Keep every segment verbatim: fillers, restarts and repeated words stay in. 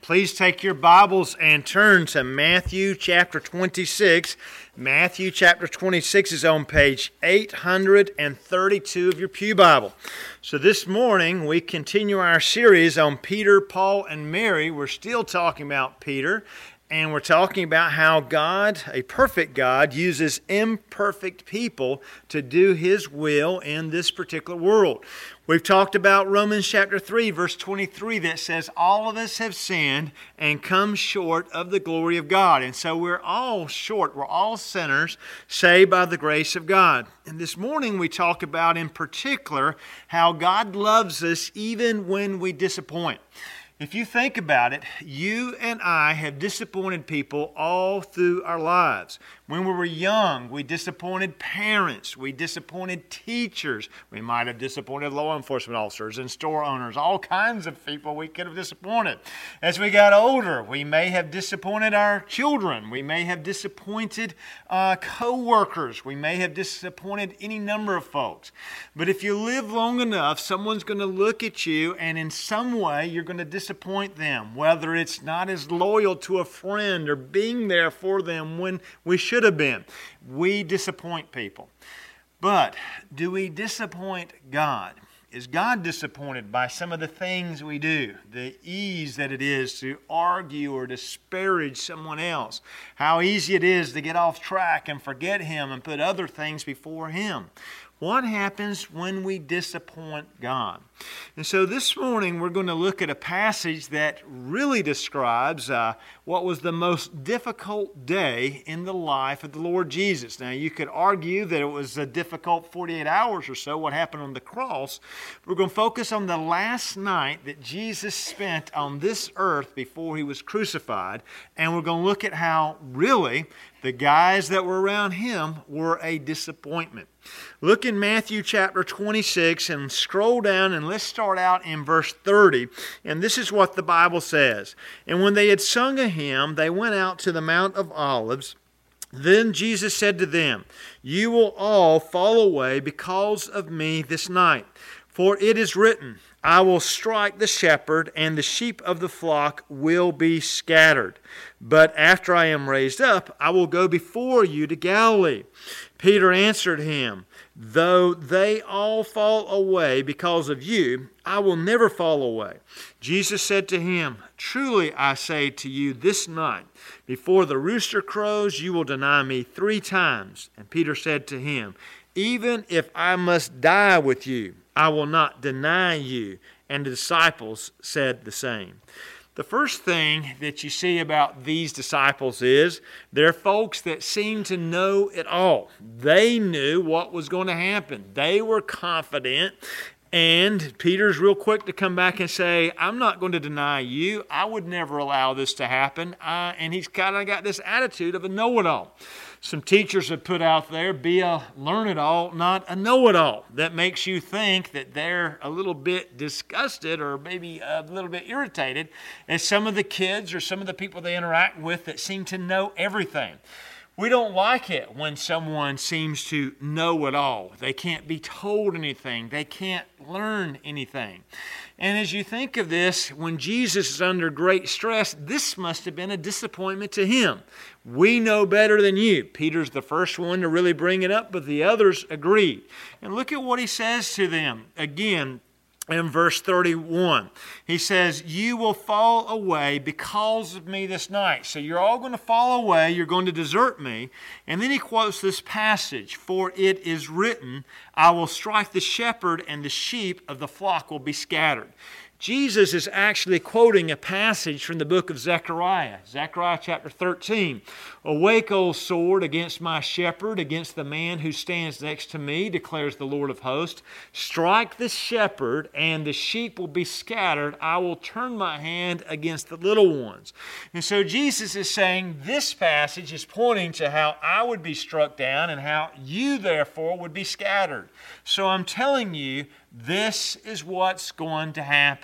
Please take your Bibles and turn to Matthew chapter twenty-six. Matthew chapter twenty-six is on page eight hundred thirty-two of your Pew Bible. So this morning we continue our series on Peter, Paul, and Mary. We're still talking about Peter, and we're talking about how God, a perfect God, uses imperfect people to do His will in this particular world. We've talked about Romans chapter three, verse twenty-three, that says, all of us have sinned and come short of the glory of God. And so we're all short. We're all sinners saved by the grace of God. And this morning we talk about in particular how God loves us even when we disappoint. If you think about it, you and I have disappointed people all through our lives. When we were young, we disappointed parents, we disappointed teachers, we might have disappointed law enforcement officers and store owners, all kinds of people we could have disappointed. As we got older, we may have disappointed our children, we may have disappointed uh, co-workers, we may have disappointed any number of folks. But if you live long enough, someone's going to look at you and in some way you're going to disappoint them, whether it's not as loyal to a friend or being there for them when we should have been. We disappoint people. But do we disappoint God? Is God disappointed by some of the things we do? The ease that it is to argue or disparage someone else. How easy it is to get off track and forget Him and put other things before Him. What happens when we disappoint God? And so this morning we're going to look at a passage that really describes uh, what was the most difficult day in the life of the Lord Jesus. Now you could argue that it was a difficult forty-eight hours or so, what happened on the cross. We're going to focus on the last night that Jesus spent on this earth before He was crucified. And we're going to look at how really the guys that were around Him were a disappointment. Look in Matthew chapter twenty-six and scroll down and let's start out in verse thirty. And this is what the Bible says. And when they had sung a hymn, they went out to the Mount of Olives. Then Jesus said to them, you will all fall away because of me this night. For it is written, I will strike the shepherd, and the sheep of the flock will be scattered. But after I am raised up, I will go before you to Galilee. Peter answered him, though they all fall away because of you, I will never fall away. Jesus said to him, truly I say to you, this night, before the rooster crows, you will deny me three times. And Peter said to him, even if I must die with you, I will not deny you. And the disciples said the same. The first thing that you see about these disciples is they're folks that seem to know it all. They knew what was going to happen. They were confident. And Peter's real quick to come back and say, I'm not going to deny you. I would never allow this to happen. Uh, and he's kind of got this attitude of a know-it-all. Some teachers have put out there, be a learn-it-all, not a know-it-all. That makes you think that they're a little bit disgusted or maybe a little bit irritated at some of the kids or some of the people they interact with that seem to know everything. We don't like it when someone seems to know it all. They can't be told anything. They can't learn anything. And as you think of this, when Jesus is under great stress, this must have been a disappointment to Him. We know better than you. Peter's the first one to really bring it up, but the others agreed. And look at what he says to them. Again, in verse thirty-one, he says, you will fall away because of me this night. So you're all going to fall away. You're going to desert me. And then he quotes this passage, for it is written, I will strike the shepherd and the sheep of the flock will be scattered. Jesus is actually quoting a passage from the book of Zechariah, Zechariah chapter thirteen. Awake, O sword, against my shepherd, against the man who stands next to me, declares the Lord of hosts. Strike the shepherd, and the sheep will be scattered. I will turn my hand against the little ones. And so Jesus is saying this passage is pointing to how I would be struck down and how you, therefore, would be scattered. So I'm telling you, this is what's going to happen.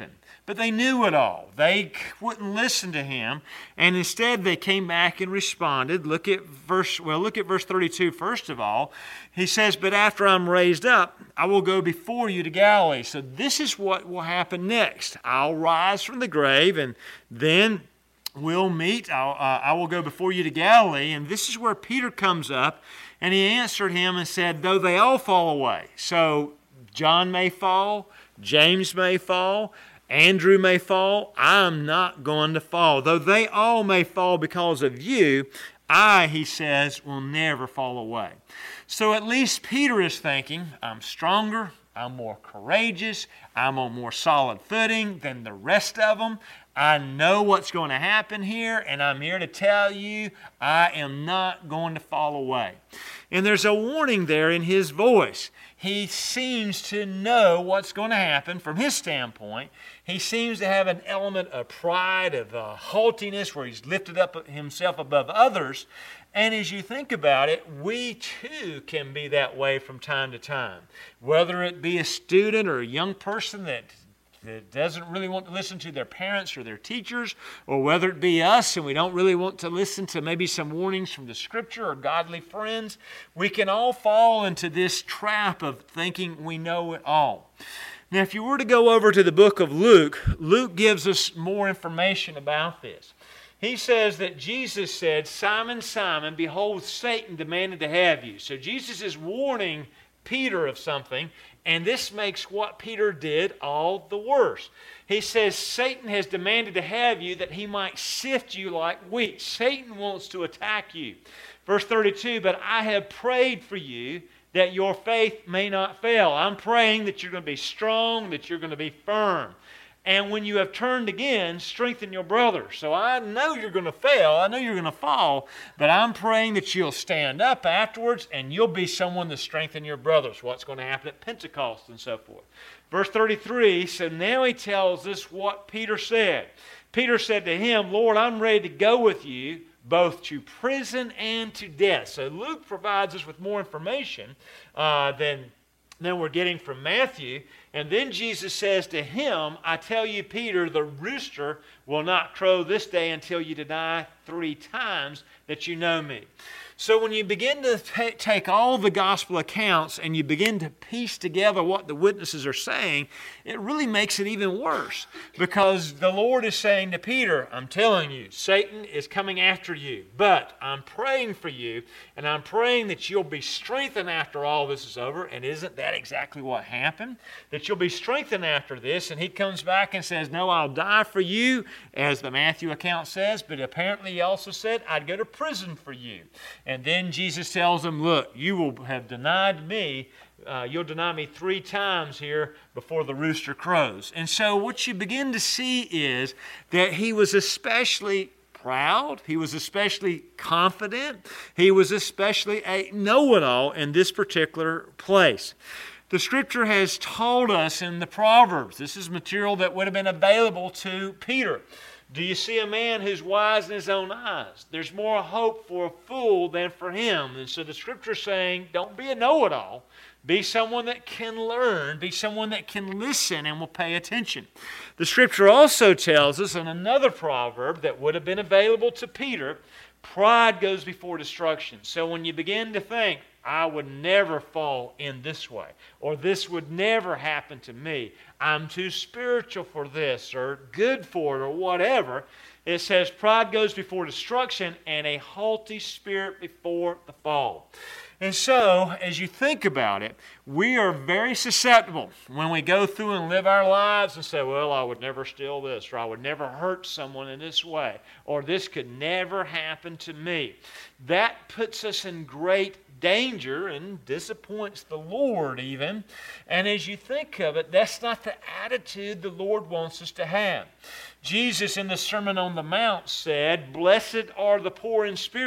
but they knew it all. They wouldn't listen to him, and instead they came back and responded. Look at verse, well, look at verse thirty-two first of all. He says, but after I'm raised up, I will go before you to Galilee. So this is what will happen next. I'll rise from the grave, and then we'll meet. I'll, uh, I will go before you to Galilee. And this is where Peter comes up, and he answered him and said, though they all fall away. So John may fall, James may fall, Andrew may fall, I'm not going to fall. Though they all may fall because of you, I, he says, will never fall away. So at least Peter is thinking, I'm stronger, I'm more courageous, I'm on more solid footing than the rest of them. I know what's going to happen here, and I'm here to tell you I am not going to fall away. And there's a warning there in his voice. He seems to know what's going to happen from his standpoint. He seems to have an element of pride, of uh, haughtiness, where he's lifted up himself above others. And as you think about it, we too can be that way from time to time. Whether it be a student or a young person that that doesn't really want to listen to their parents or their teachers, or whether it be us and we don't really want to listen to maybe some warnings from the Scripture or godly friends, we can all fall into this trap of thinking we know it all. Now, if you were to go over to the book of Luke, Luke gives us more information about this. He says that Jesus said, Simon, Simon, behold, Satan demanded to have you. So Jesus is warning Peter of something, and this makes what Peter did all the worse. He says, Satan has demanded to have you that he might sift you like wheat. Satan wants to attack you. Verse thirty-two, but I have prayed for you that your faith may not fail. I'm praying that you're going to be strong, that you're going to be firm. And when you have turned again, strengthen your brother. So I know you're going to fail. I know you're going to fall. But I'm praying that you'll stand up afterwards and you'll be someone to strengthen your brothers. What's going to happen at Pentecost and so forth. Verse thirty-three, so now he tells us what Peter said. Peter said to him, Lord, I'm ready to go with you both to prison and to death. So Luke provides us with more information uh, than than we're getting from Matthew. And then Jesus says to him, I tell you, Peter, the rooster will not crow this day until you deny three times that you know me. So when you begin to t- take all the gospel accounts and you begin to piece together what the witnesses are saying, it really makes it even worse. Because the Lord is saying to Peter, I'm telling you, Satan is coming after you. But I'm praying for you, and I'm praying that you'll be strengthened after all this is over. And isn't that exactly what happened? That you'll be strengthened after this. And he comes back and says, no, I'll die for you, as the Matthew account says. But apparently he also said, I'd go to prison for you. And then Jesus tells them, look, you will have denied me. Uh, you'll deny me three times here before the rooster crows. And so what you begin to see is that he was especially proud. He was especially confident. He was especially a know-it-all in this particular place. The Scripture has told us in the Proverbs, this is material that would have been available to Peter. Do you see a man who's wise in his own eyes? There's more hope for a fool than for him. And so the Scripture is saying, don't be a know-it-all. Be someone that can learn. Be someone that can listen and will pay attention. The Scripture also tells us in another proverb that would have been available to Peter, pride goes before destruction. So when you begin to think, I would never fall in this way, or this would never happen to me, I'm too spiritual for this, or good for it, or whatever, it says pride goes before destruction and a haughty spirit before the fall. And so, as you think about it, we are very susceptible when we go through and live our lives and say, well, I would never steal this, or I would never hurt someone in this way, or this could never happen to me. That puts us in great danger and disappoints the Lord even. And as you think of it, that's not the attitude the Lord wants us to have. Jesus in the Sermon on the Mount said, blessed are the poor in spirit.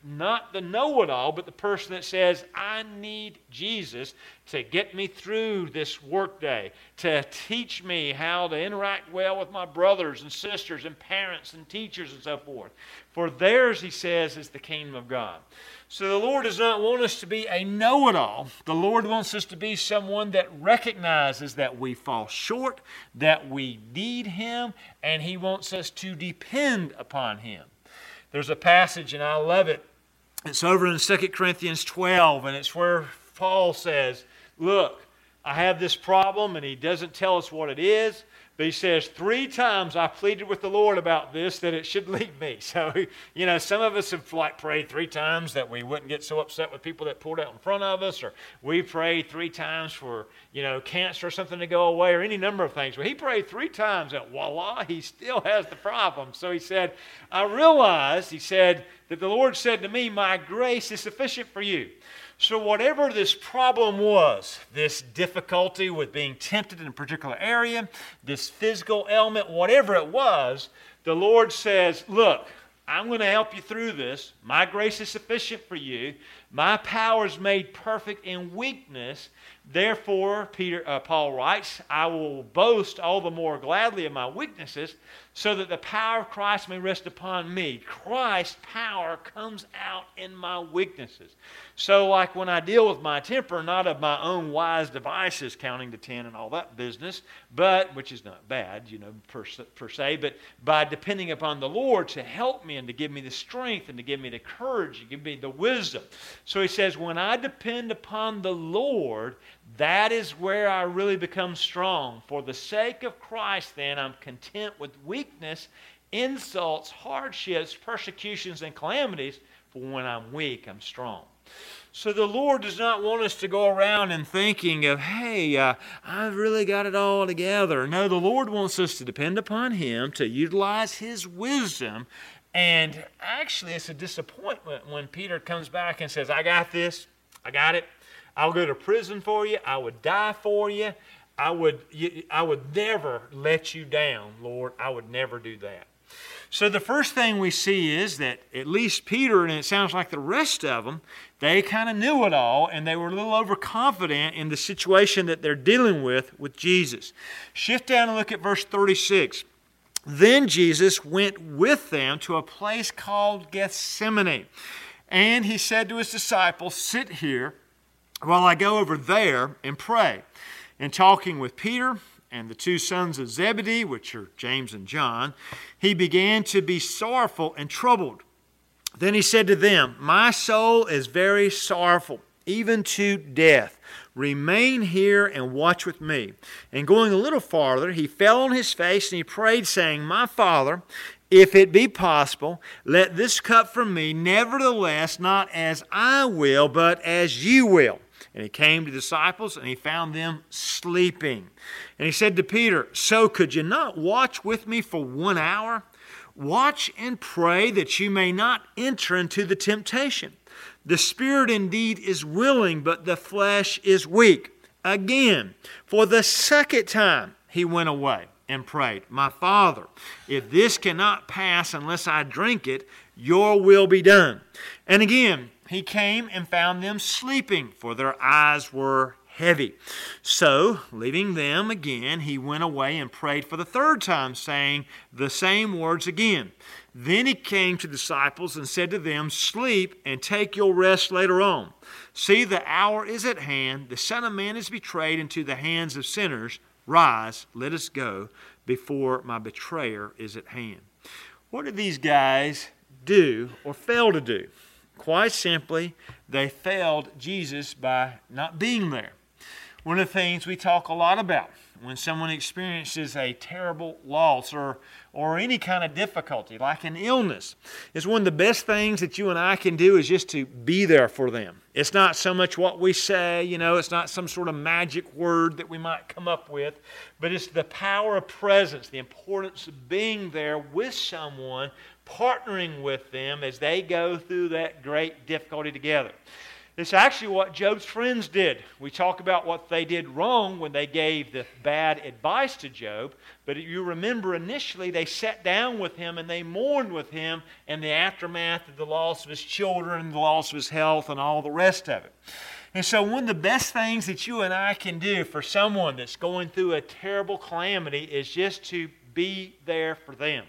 not the know-it-all, but the person that says, I need Jesus to get me through this workday, to teach me how to interact well with my brothers and sisters and parents and teachers and so forth. For theirs, he says, is the kingdom of God. So the Lord does not want us to be a know-it-all. The Lord wants us to be someone that recognizes that we fall short, that we need Him, and He wants us to depend upon Him. There's a passage, and I love it. It's over in Second Corinthians twelve, and it's where Paul says, look, I have this problem, and he doesn't tell us what it is, but he says, three times I pleaded with the Lord about this, that it should leave me. So, you know, some of us have like prayed three times that we wouldn't get so upset with people that pulled out in front of us, or we prayed three times for, you know, cancer or something to go away, or any number of things. But he prayed three times, and voila, he still has the problem. So he said, I realized, he said, that the Lord said to me, my grace is sufficient for you. So whatever this problem was, this difficulty with being tempted in a particular area, this physical ailment, whatever it was, the Lord says, look, I'm going to help you through this. My grace is sufficient for you. My power is made perfect in weakness. Therefore, Peter, uh, Paul writes, I will boast all the more gladly of my weaknesses, so that the power of Christ may rest upon me. Christ's power comes out in my weaknesses. So like when I deal with my temper, not of my own wise devices, counting to ten and all that business, but, which is not bad, you know, per, per se, but by depending upon the Lord to help me and to give me the strength and to give me the courage and give me the wisdom. So he says, when I depend upon the Lord, that is where I really become strong. For the sake of Christ, then, I'm content with weakness, insults, hardships, persecutions, and calamities. For when I'm weak, I'm strong. So the Lord does not want us to go around and thinking of, hey, uh, I've really got it all together. No, the Lord wants us to depend upon Him, to utilize His wisdom. And actually, it's a disappointment when Peter comes back and says, I got this, I got it. I'll go to prison for you. I would die for you. I would, I would never let you down, Lord. I would never do that. So the first thing we see is that at least Peter, and it sounds like the rest of them, they kind of knew it all, and they were a little overconfident in the situation that they're dealing with with Jesus. Shift down and look at verse thirty-six. Then Jesus went with them to a place called Gethsemane, and He said to His disciples, sit here while I go over there and pray. And talking with Peter and the two sons of Zebedee, which are James and John, He began to be sorrowful and troubled. Then He said to them, my soul is very sorrowful, even to death. Remain here and watch with me. And going a little farther, He fell on His face and He prayed, saying, my Father, if it be possible, let this cup from me, nevertheless, not as I will, but as you will. And He came to the disciples, and He found them sleeping. And He said to Peter, so could you not watch with me for one hour? Watch and pray that you may not enter into the temptation. The spirit indeed is willing, but the flesh is weak. Again, for the second time, He went away and prayed, my Father, if this cannot pass unless I drink it, your will be done. And again, He came and found them sleeping, for their eyes were heavy. So, leaving them again, He went away and prayed for the third time, saying the same words again. Then He came to the disciples and said to them, sleep and take your rest later on. See, the hour is at hand. The Son of Man is betrayed into the hands of sinners. Rise, let us go, before my betrayer is at hand. What did these guys do or fail to do? Quite simply, they failed Jesus by not being there. One of the things we talk a lot about when someone experiences a terrible loss or, or any kind of difficulty, like an illness, is one of the best things that you and I can do is just to be there for them. It's not so much what we say, you know, it's not some sort of magic word that we might come up with, but it's the power of presence, the importance of being there with someone, partnering with them as they go through that great difficulty together. It's actually what Job's friends did. We talk about what they did wrong when they gave the bad advice to Job, but you remember initially they sat down with him and they mourned with him in the aftermath of the loss of his children, the loss of his health, and all the rest of it. And so one of the best things that you and I can do for someone that's going through a terrible calamity is just to be there for them.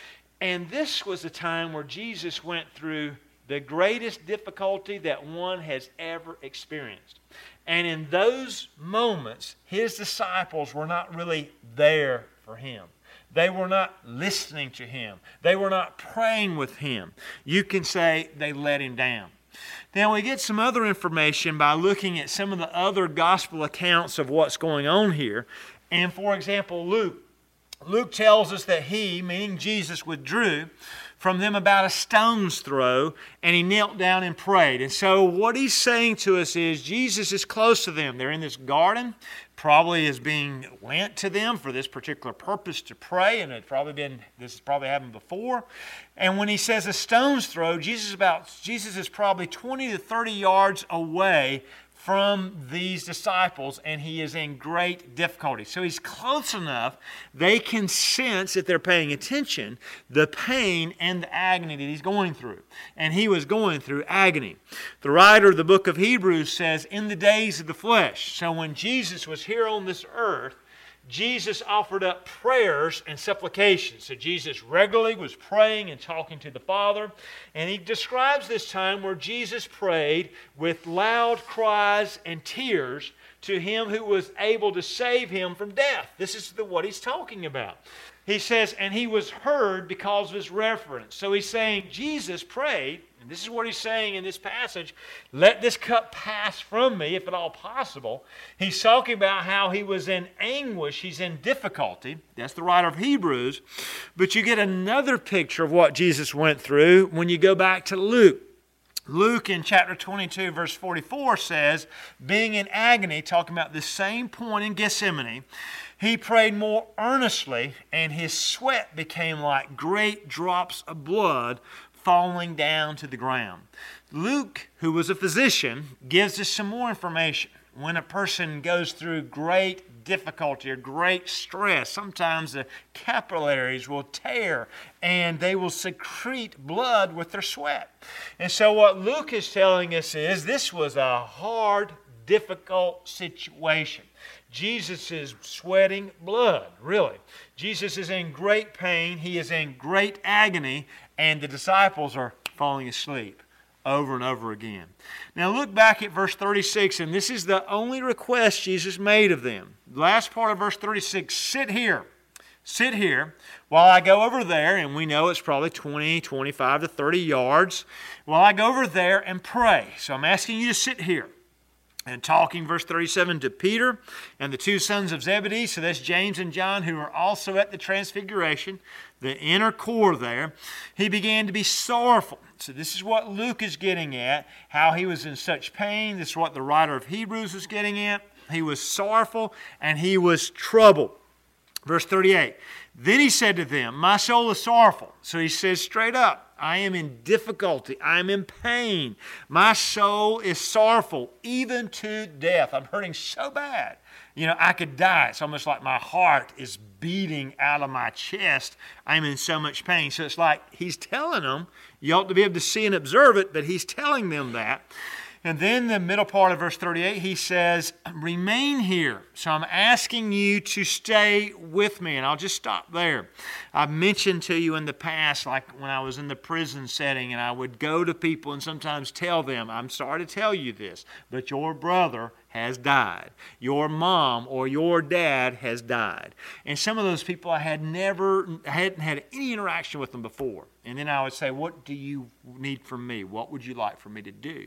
And this was a time where Jesus went through the greatest difficulty that one has ever experienced. And in those moments, his disciples were not really there for him. They were not listening to him. They were not praying with him. You can say they let him down. Now we get some other information by looking at some of the other gospel accounts of what's going on here. And for example, Luke. Luke tells us that he, meaning Jesus, withdrew from them about a stone's throw, and he knelt down and prayed. And so what he's saying to us is Jesus is close to them. They're in this garden, probably is being lent to them for this particular purpose to pray, and it's probably been this has probably happened before. And when he says a stone's throw, Jesus about Jesus is probably twenty to thirty yards away from these disciples, and he is in great difficulty. So he's close enough, they can sense, if they're paying attention, the pain and the agony that he's going through. And he was going through agony. The writer of the book of Hebrews says, in the days of the flesh. So when Jesus was here on this earth, Jesus offered up prayers and supplications. So Jesus regularly was praying and talking to the Father. And he describes this time where Jesus prayed with loud cries and tears to him who was able to save him from death. This is the, what he's talking about. He says, and he was heard because of his reverence. So he's saying Jesus prayed, and this is what he's saying in this passage, let this cup pass from me, if at all possible. He's talking about how he was in anguish, he's in difficulty. That's the writer of Hebrews. But you get another picture of what Jesus went through when you go back to Luke. Luke in chapter twenty-two, verse forty-four says, being in agony, talking about the same point in Gethsemane, he prayed more earnestly, and his sweat became like great drops of blood falling down to the ground. Luke, who was a physician, gives us some more information. When a person goes through great difficulty or great stress, sometimes the capillaries will tear and they will secrete blood with their sweat. And so what Luke is telling us is this was a hard, difficult situation. Jesus is sweating blood, really. Jesus is in great pain. He is in great agony, and the disciples are falling asleep over and over again. Now look back at verse thirty-six, and this is the only request Jesus made of them. The last part of verse thirty-six, sit here. Sit here while I go over there, and we know it's probably twenty, twenty-five to thirty yards, while I go over there and pray. So I'm asking you to sit here. And talking, verse thirty-seven, to Peter and the two sons of Zebedee, so that's James and John, who are also at the transfiguration, the inner core there, he began to be sorrowful. So this is what Luke is getting at, how he was in such pain. This is what the writer of Hebrews is getting at. He was sorrowful and he was troubled. Verse thirty-eight, then he said to them, my soul is sorrowful. So he says straight up, I am in difficulty. I am in pain. My soul is sorrowful, even to death. I'm hurting so bad. You know, I could die. It's almost like my heart is beating out of my chest. I'm in so much pain. So it's like he's telling them, you ought to be able to see and observe it, but he's telling them that. And then the middle part of verse thirty-eight, he says, remain here. So I'm asking you to stay with me. And I'll just stop there. I've mentioned to you in the past, like when I was in the prison setting, and I would go to people and sometimes tell them, I'm sorry to tell you this, but your brother has died. Your mom or your dad has died. And some of those people I had never, hadn't had any interaction with them before. And then I would say, what do you need from me? What would you like for me to do?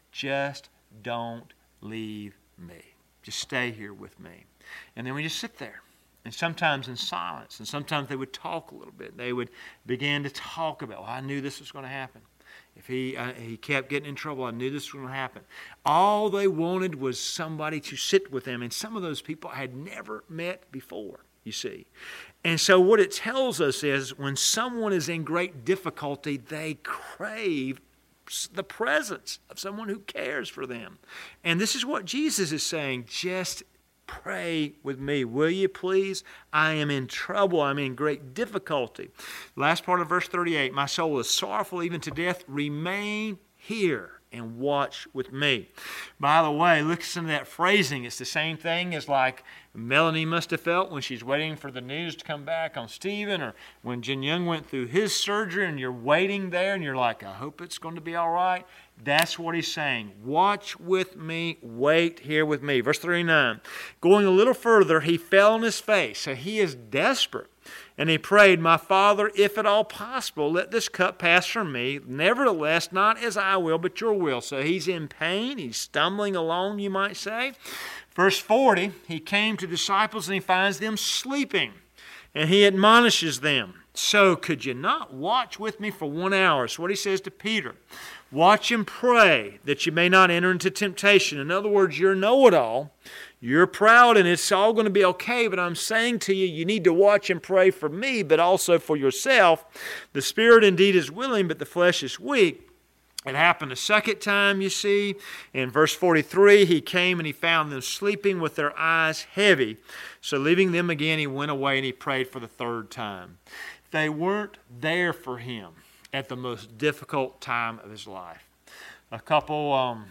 Just don't leave me. Just stay here with me. And then we just sit there. And sometimes in silence. And sometimes they would talk a little bit. They would begin to talk about, well, I knew this was going to happen. If he uh, he kept getting in trouble, I knew this was going to happen. All they wanted was somebody to sit with them. And some of those people I had never met before, you see. And so what it tells us is when someone is in great difficulty, they crave the presence of someone who cares for them. And this is what Jesus is saying. Just pray with me, will you please? I am in trouble. I'm in great difficulty. Last part of verse thirty-eight, my soul is sorrowful even to death. Remain here and watch with me. By the way, listen to that phrasing. It's the same thing as like Melanie must have felt when she's waiting for the news to come back on Stephen, or when Jin Young went through his surgery and you're waiting there and you're like, I hope it's going to be all right. That's what he's saying. Watch with me. Wait here with me. Verse thirty-nine. Going a little further, he fell on his face. So he is desperate. And he prayed, my Father, if at all possible, let this cup pass from me. Nevertheless, not as I will, but your will. So he's in pain. He's stumbling along, you might say. Verse forty, he came to disciples and he finds them sleeping. And he admonishes them. So could you not watch with me for one hour? That's what he says to Peter. Watch and pray that you may not enter into temptation. In other words, you're know-it-all. You're proud and it's all going to be okay, but I'm saying to you, you need to watch and pray for me, but also for yourself. The spirit indeed is willing, but the flesh is weak. It happened a second time, you see. In verse forty-three, he came and he found them sleeping with their eyes heavy. So leaving them again, he went away and he prayed for the third time. They weren't there for him at the most difficult time of his life. A couple um,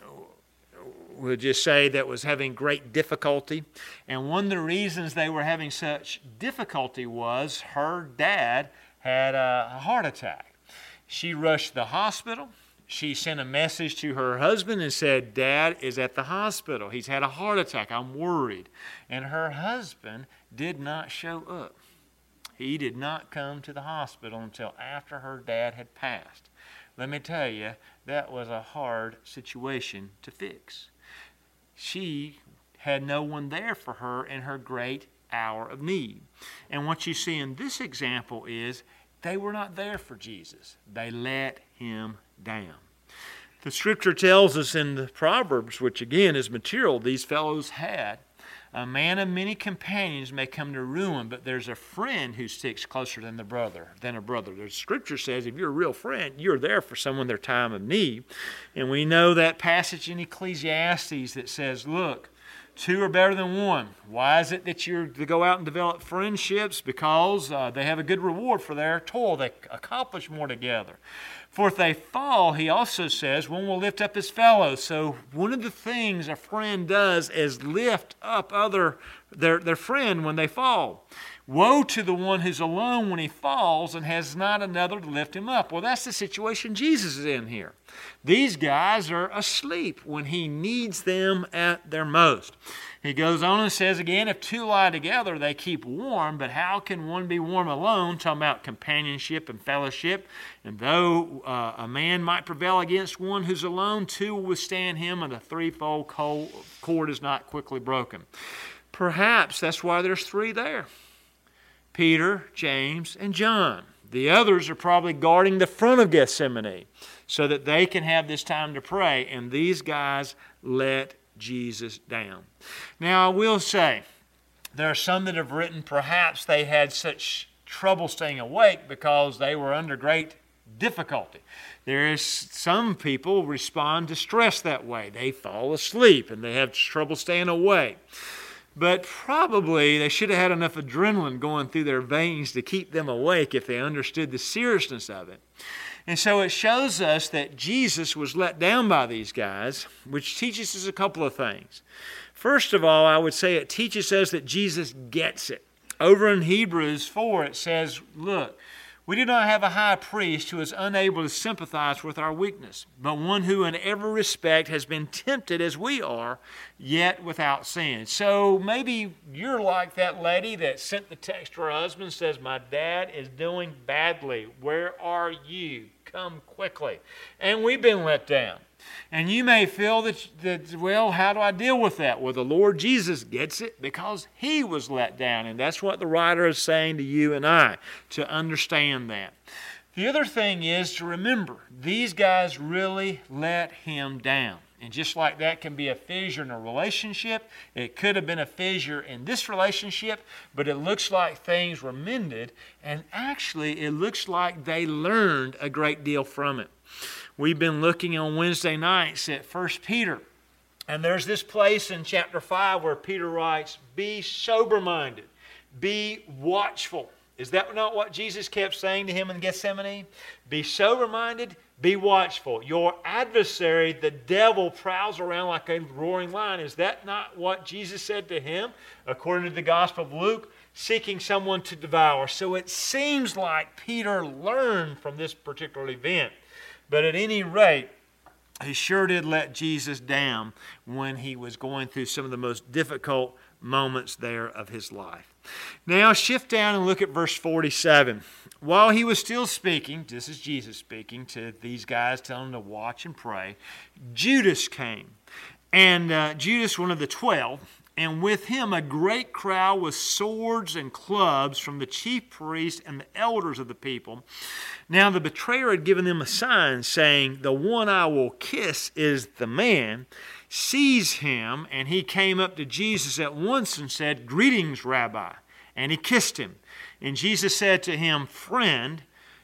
we'll just say that was having great difficulty. And one of the reasons they were having such difficulty was her dad had a heart attack. She rushed to the hospital. She sent a message to her husband and said, Dad is at the hospital. He's had a heart attack. I'm worried. And her husband did not show up. He did not come to the hospital until after her dad had passed. Let me tell you, that was a hard situation to fix. She had no one there for her in her great hour of need. And what you see in this example is they were not there for Jesus. They let him down. The scripture tells us in the Proverbs, which again is material these fellows had, a man of many companions may come to ruin, but there's a friend who sticks closer than the brother, than a brother. The scripture says if you're a real friend, you're there for someone in their time of need. And we know that passage in Ecclesiastes that says, look, two are better than one. Why is it that you're to go out and develop friendships? Because uh, they have a good reward for their toil. They accomplish more together. For if they fall, he also says, one will lift up his fellow. So one of the things a friend does is lift up other their, their friend when they fall. Woe to the one who's alone when he falls and has not another to lift him up. Well, that's the situation Jesus is in here. These guys are asleep when he needs them at their most. He goes on and says again, if two lie together, they keep warm, but how can one be warm alone? Talking about companionship and fellowship. And though uh, a man might prevail against one who's alone, two will withstand him, and the threefold cord is not quickly broken. Perhaps that's why there's three there. Peter, James, and John. The others are probably guarding the front of Gethsemane so that they can have this time to pray. And these guys let Jesus down. Now, I will say, there are some that have written perhaps they had such trouble staying awake because they were under great difficulty. There is some people respond to stress that way. They fall asleep and they have trouble staying awake. But probably they should have had enough adrenaline going through their veins to keep them awake if they understood the seriousness of it. And so it shows us that Jesus was let down by these guys, which teaches us a couple of things. First of all, I would say it teaches us that Jesus gets it. Over in Hebrews four, it says, look, we do not have a high priest who is unable to sympathize with our weakness, but one who in every respect has been tempted as we are, yet without sin. So maybe you're like that lady that sent the text to her husband and says, my dad is doing badly. Where are you? Come quickly. And we've been let down. And you may feel that, that, well, how do I deal with that? Well, the Lord Jesus gets it because He was let down. And that's what the writer is saying to you and I, to understand that. The other thing is to remember, these guys really let Him down. And just like that can be a fissure in a relationship, it could have been a fissure in this relationship, but it looks like things were mended, and actually it looks like they learned a great deal from it. We've been looking on Wednesday nights at First Peter, and there's this place in chapter five where Peter writes, be sober-minded, be watchful. Is that not what Jesus kept saying to him in Gethsemane? Be sober-minded, be watchful. Your adversary, the devil, prowls around like a roaring lion. Is that not what Jesus said to him, according to the Gospel of Luke? Seeking someone to devour. So it seems like Peter learned from this particular event. But at any rate, he sure did let Jesus down when he was going through some of the most difficult moments there of his life. Now shift down and look at verse forty-seven. While he was still speaking, this is Jesus speaking to these guys, telling them to watch and pray, Judas came. And uh, Judas, one of the twelve, and with him a great crowd with swords and clubs from the chief priests and the elders of the people. Now the betrayer had given them a sign, saying, the one I will kiss is the man. Seize him, and he came up to Jesus at once and said, greetings, Rabbi. And he kissed him. And Jesus said to him, friend,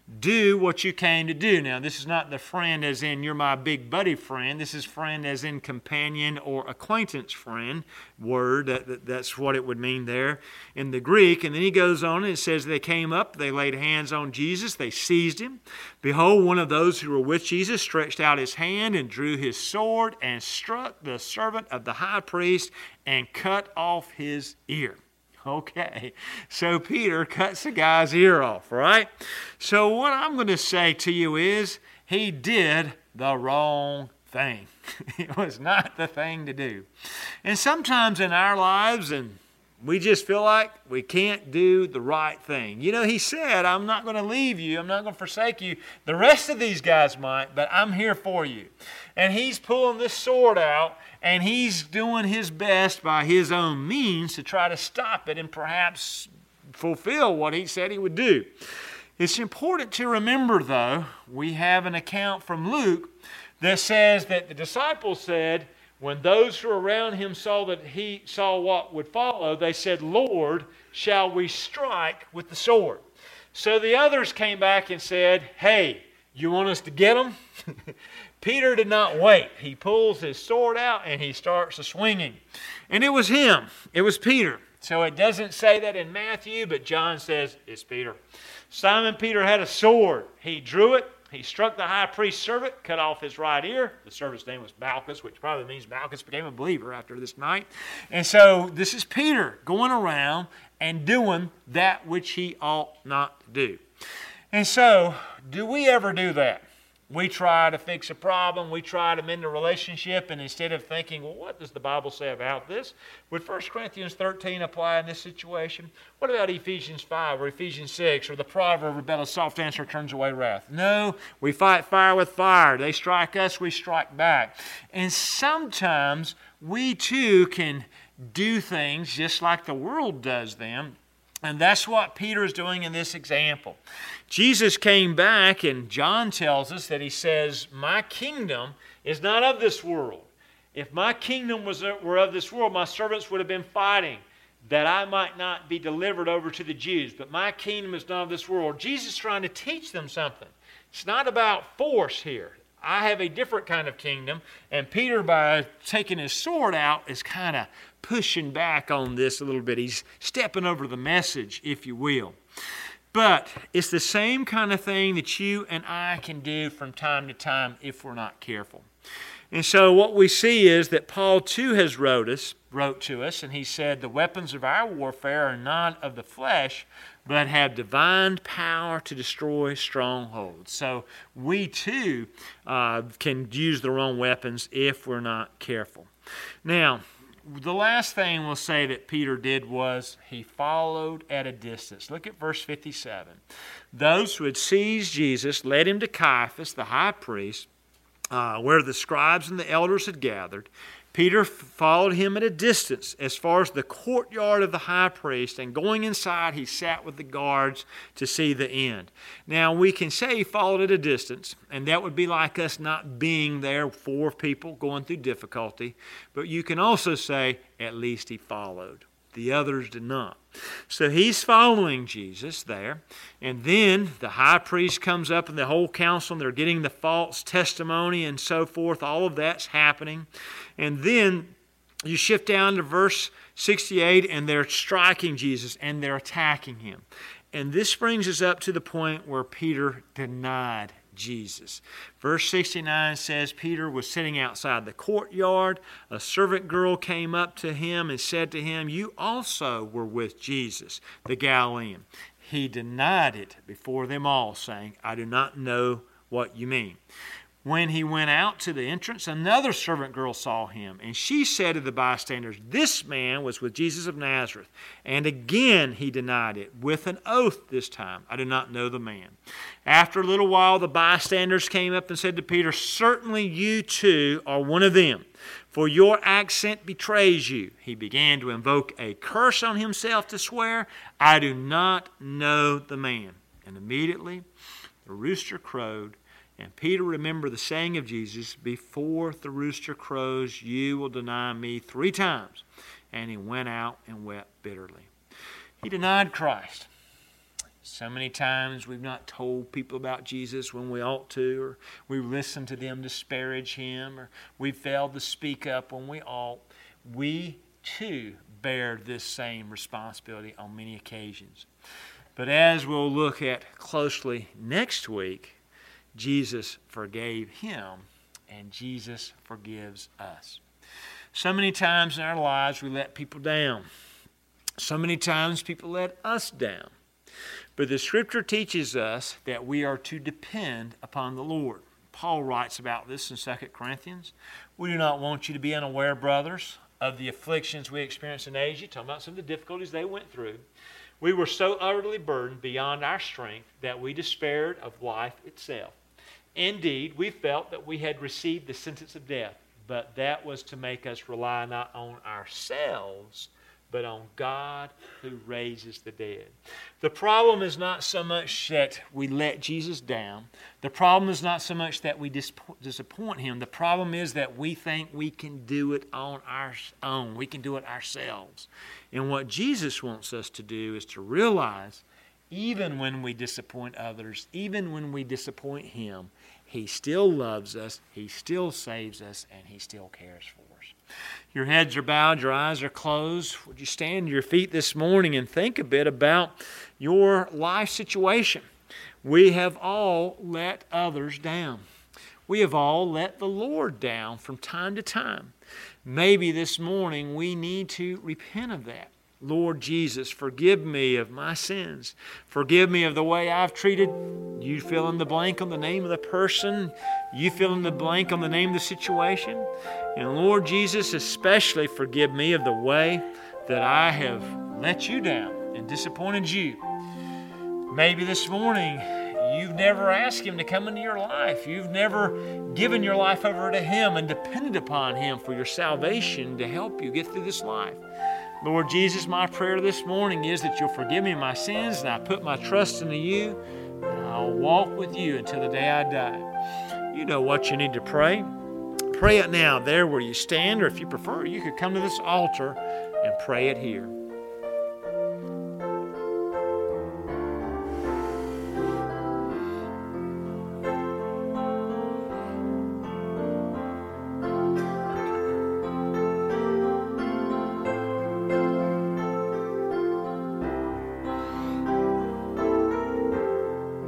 do what you came to do. Now, this is not the friend as in you're my big buddy friend. This is friend as in companion or acquaintance friend word. That, that, that's what it would mean there in the Greek. And then he goes on and it says they came up, they laid hands on Jesus, they seized him. Behold, one of those who were with Jesus stretched out his hand and drew his sword and struck the servant of the high priest and cut off his ear. Okay, so Peter cuts the guy's ear off, right? So what I'm going to say to you is, he did the wrong thing. It was not the thing to do. And sometimes in our lives, and we just feel like we can't do the right thing. You know, he said, I'm not going to leave you. I'm not going to forsake you. The rest of these guys might, but I'm here for you. And he's pulling this sword out, and he's doing his best by his own means to try to stop it and perhaps fulfill what he said he would do. It's important to remember, though, we have an account from Luke that says that the disciples said, when those who were around him saw that he saw what would follow, they said, Lord, shall we strike with the sword? So the others came back and said, hey, you want us to get them? Peter did not wait. He pulls his sword out and he starts swinging. And it was him. It was Peter. So it doesn't say that in Matthew, but John says it's Peter. Simon Peter had a sword. He drew it. He struck the high priest's servant, cut off his right ear. The servant's name was Malchus, which probably means Malchus became a believer after this night. And so this is Peter going around and doing that which he ought not to do. And so, do we ever do that? We try to fix a problem, we try to mend a relationship, and instead of thinking, well, what does the Bible say about this? Would First Corinthians thirteen apply in this situation? What about Ephesians five or Ephesians six or the proverb, rebellious soft answer turns away wrath? No, we fight fire with fire. They strike us, we strike back. And sometimes we too can do things just like the world does them. And that's what Peter is doing in this example. Jesus came back, and John tells us that he says, my kingdom is not of this world. If my kingdom was, were of this world, my servants would have been fighting that I might not be delivered over to the Jews. But my kingdom is not of this world. Jesus is trying to teach them something. It's not about force here. I have a different kind of kingdom. And Peter, by taking his sword out, is kind of pushing back on this a little bit. He's stepping over the message, if you will. But it's the same kind of thing that you and I can do from time to time if we're not careful. And so what we see is that Paul too has wrote us, wrote to us, and he said, the weapons of our warfare are not of the flesh, but have divine power to destroy strongholds. So we too uh, can use the wrong weapons if we're not careful. Now, the last thing we'll say that Peter did was he followed at a distance. Look at verse fifty-seven. Those who had seized Jesus led him to Caiaphas, the high priest, uh, where the scribes and the elders had gathered. Peter followed him at a distance as far as the courtyard of the high priest, and going inside, he sat with the guards to see the end. Now, we can say he followed at a distance, and that would be like us not being there, four people going through difficulty, but you can also say at least he followed. The others did not. So he's following Jesus there. And then the high priest comes up and the whole council, and they're getting the false testimony and so forth. All of that's happening. And then you shift down to verse sixty-eight, and they're striking Jesus and they're attacking him. And this brings us up to the point where Peter denied Jesus. Verse sixty-nine says, Peter was sitting outside the courtyard. A servant girl came up to him and said to him, "You also were with Jesus, the Galilean." He denied it before them all, saying, "I do not know what you mean." When he went out to the entrance, another servant girl saw him, and she said to the bystanders, "This man was with Jesus of Nazareth." And again he denied it, with an oath this time, "I do not know the man." After a little while, the bystanders came up and said to Peter, "Certainly you too are one of them, for your accent betrays you." He began to invoke a curse on himself to swear, "I do not know the man." And immediately the rooster crowed. And Peter remembered the saying of Jesus, "Before the rooster crows, you will deny me three times." And he went out and wept bitterly. He denied Christ. So many times we've not told people about Jesus when we ought to, or we listened to them disparage him, or we failed to speak up when we ought. We too bear this same responsibility on many occasions. But as we'll look at closely next week, Jesus forgave him, and Jesus forgives us. So many times in our lives we let people down. So many times people let us down. But the Scripture teaches us that we are to depend upon the Lord. Paul writes about this in Second Corinthians. "We do not want you to be unaware, brothers, of the afflictions we experienced in Asia," talking about some of the difficulties they went through. "We were so utterly burdened beyond our strength that we despaired of life itself. Indeed, we felt that we had received the sentence of death, but that was to make us rely not on ourselves, but on God who raises the dead." The problem is not so much that we let Jesus down. The problem is not so much that we disappoint him. The problem is that we think we can do it on our own. We can do it ourselves. And what Jesus wants us to do is to realize, even when we disappoint others, even when we disappoint him, he still loves us, he still saves us, and he still cares for us. Your heads are bowed, your eyes are closed. Would you stand to your feet this morning and think a bit about your life situation? We have all let others down. We have all let the Lord down from time to time. Maybe this morning we need to repent of that. Lord Jesus, forgive me of my sins. Forgive me of the way I've treated. You fill in the blank on the name of the person. You fill in the blank on the name of the situation. And Lord Jesus, especially forgive me of the way that I have let you down and disappointed you. Maybe this morning you've never asked him to come into your life. You've never given your life over to him and depended upon him for your salvation to help you get through this life. Lord Jesus, my prayer this morning is that you'll forgive me my sins, and I put my trust into you, and I'll walk with you until the day I die. You know what you need to pray. Pray it now there where you stand, or if you prefer, you could come to this altar and pray it here.